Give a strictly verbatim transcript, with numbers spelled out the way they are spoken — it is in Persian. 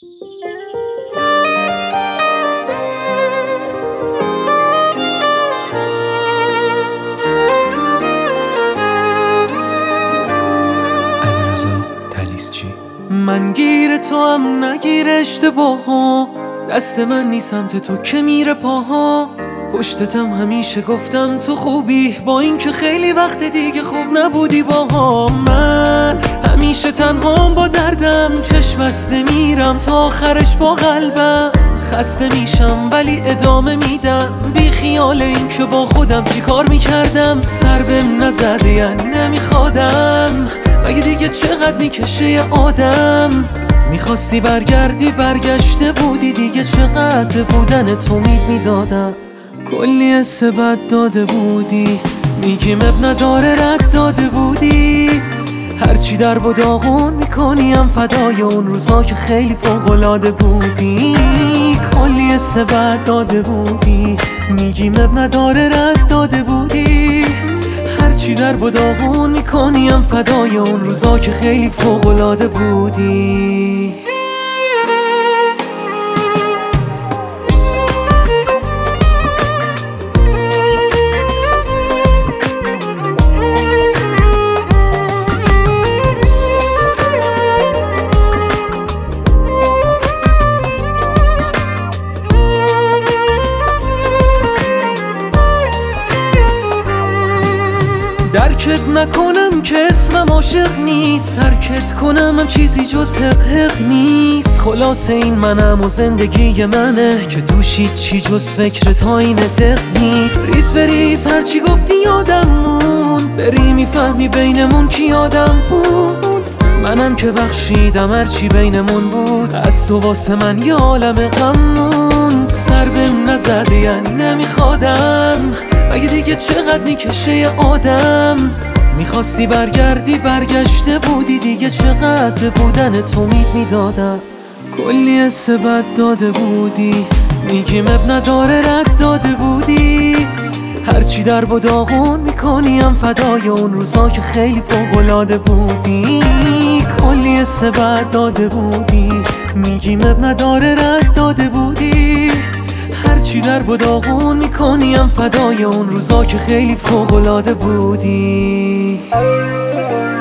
من گیر تو هم نگیر اشتباها، دست من نیست سمت تو که میره پاها. پشتتم همیشه گفتم تو خوبی، با این که خیلی وقت دیگه خوب نبودی باها. من همیشه تنهام با دردم، چشم بسته میرم تا آخرش با قلبم. خسته میشم ولی ادامه میدم، بی خیال این که با خودم چی کار میکردم. سر بهم نزده یعنی نمیخوادم، مگه دیگه چقدر میکشه یه آدم. میخواستی برگردی برگشته بودی دیگه، چقدر بودن تو امید میدادم. کلی حس بد داده بودی، میگیم اب نداره رد داده بودی. هرچی در و داغون میکنی هم فدای اون روزا که خیلی فوق‌العاده بودی. کلی حس بد داده بودی، میگیم اب نداره رد داده بودی. هرچی در و داغون میکنی هم فدای اون روزا که خیلی فوق‌العاده بودی. درکت نکنم که اسمم عاشق نیست، ترکت کنم هم چیزی جز حق حق نیست. خلاصه این منم و زندگی منه که توش چی جز فکر تا این دق نیست. ریز بریز هرچی گفتی یادم موند، بری میفهمی بینمون کی آدم بود. منم که بخشیدم هرچی بینمون بود، از تو واسه من یه عالم غم موند. سر بهم نزده یعنی نمیخوادم، مگه دیگه چقدر میکشه یه آدم. میخواستی برگردی برگشته بودی دیگه، چقدر بودن تو امید میدادم. کلی حس بد داده بودی، میگیم اب نداره رد داده بودی. هرچی در و داغون میکنی هم فدای اون روزا که خیلی فوق‌العاده بودی. کلی حس بد داده بودی، میگیم اب نداره رد داده بودی. هرچی در و داغون میکنی هم فدای اون روزا که خیلی فوق‌العاده بودی.